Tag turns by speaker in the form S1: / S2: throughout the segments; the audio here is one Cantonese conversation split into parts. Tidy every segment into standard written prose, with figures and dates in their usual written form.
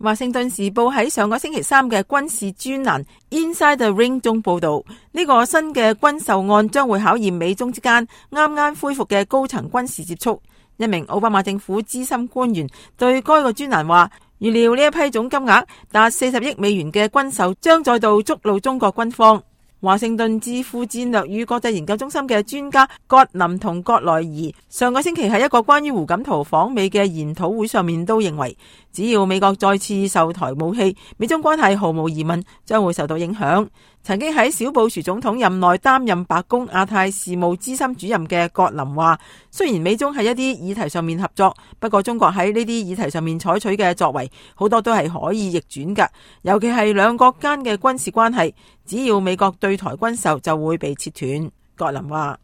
S1: 華盛頓時報喺上個星期三嘅軍事專欄 Inside the Ring 中報道，呢個新嘅軍售案將會考驗美中之間啱啱恢復嘅高層軍事接觸。一名奧巴馬政府資深官員對該個專欄話，預料呢一批總金額達40億美元嘅軍售將再度觸怒中國軍方。華盛頓智庫戰略與國際研究中心嘅專家葛林同葛萊儀上個星期喺一個關於胡錦濤訪美嘅研討會上面都認為，只要美國再次售台武器，美中關係毫無疑問將會受到影響。曾經喺小布殊總統任內擔任白宮亞太事務資深主任嘅葛林話，雖然美中喺一啲議題上面合作，不過中國喺呢啲議題上面採取嘅作為好多都係可以逆轉㗎，尤其係兩國間嘅軍事關係，只要美國對台軍售就會被切斷。葛林話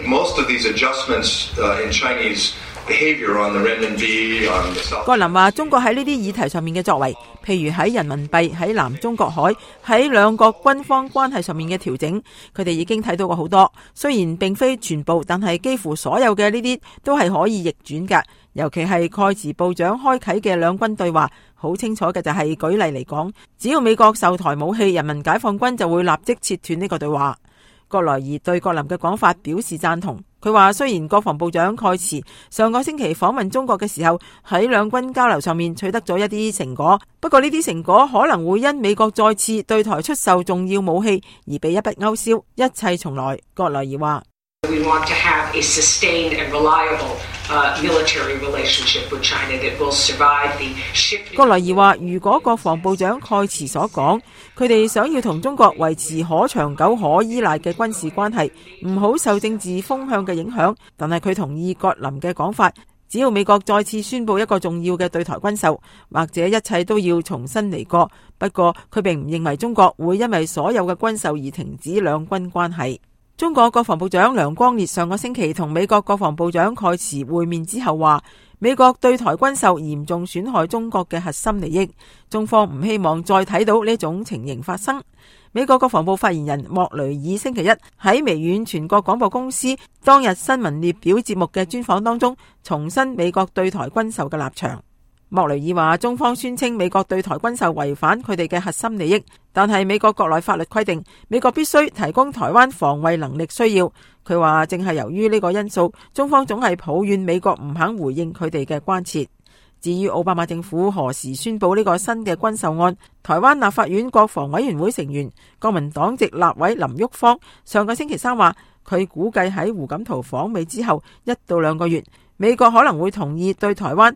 S1: 葛林話，中國喺呢啲議題上面嘅作為，譬如喺人民幣、喺南中國海、喺兩國軍方關係上面嘅調整，佢哋已經睇到過好多。雖然並非全部，但係幾乎所有嘅呢啲都係可以逆轉㗎。尤其係蓋茨部長開啟嘅兩軍對話，好清楚嘅就係，舉例嚟講，只要美國售台武器，人民解放軍就會立即切斷呢個對話。葛萊儀對葛林嘅講法表示贊同。佢話，雖然國防部長蓋茨上個星期訪問中國嘅時候喺兩軍交流上面取得咗一啲成果，不過呢啲成果可能會因美國再次對台出售重要武器而被一筆勾銷。一切從來，葛萊儀話。
S2: We want to have a sustained and reliable military relationship with China that will survive the shifting.
S1: 葛萊儀話，如果國防部長蓋茨所講，佢哋想要同中國維持可長久可依賴嘅軍事關係，唔好受政治風向嘅影響，但係佢同意葛林嘅講法，只要美國再次宣布一個重要嘅對台軍售，或者一切都要重新嚟過。不過佢並唔認為中國會因為所有嘅軍售而停止兩軍關係。中國國防部長梁光烈上個星期同美國國防部長蓋茨會面之後話，美國對台軍售嚴重損害中國嘅核心利益，中方唔希望再睇到呢種情形發生。美國國防部發言人莫雷爾星期一喺微軟全國廣播公司當日新聞列表節目嘅專訪當中，重申美國對台軍售嘅立場。莫雷爾話，中方宣稱美國對台軍售違反佢哋嘅核心利益，但係美國國內法律規定，美國必須提供台灣防衛能力需要。佢話正係由於呢個因素，中方總係抱怨美國唔肯回應佢哋嘅關切。至於奧巴馬政府何時宣布呢個新嘅軍售案，台灣立法院國防委員會成員國民黨籍立委林郁方上個星期三話，佢估計喺胡錦濤訪美之後1到2個月，美國可能會同意對台灣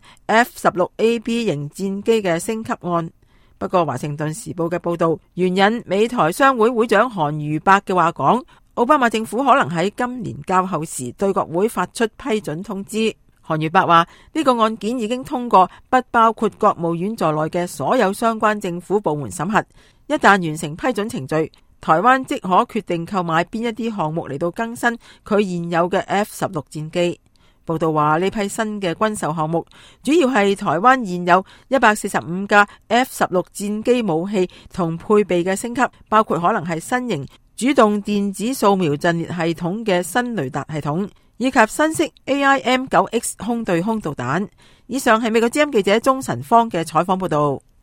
S1: F-16AB 型戰機嘅升級案。不過華盛頓時報嘅報道援引美台商會會長韓瑜伯嘅話講，奧巴馬政府可能喺今年較後時對國會發出批准通知。韓瑜伯話，呢個案件已經通過不包括國務院在內嘅所有相關政府部門審核，一旦完成批准程序，台灣即可決定購買邊一啲項目嚟到更新佢現有嘅 F-16戰機。報道話，呢批新嘅軍售項目主要係台灣現有145架 F-16戰機武器同配備嘅升級，包括可能係新型主動電子掃描陣列系統嘅新雷達系統，以及新式 AIM-9X 空對空導彈。以上係美國之音記者鍾晨芳嘅採訪報道。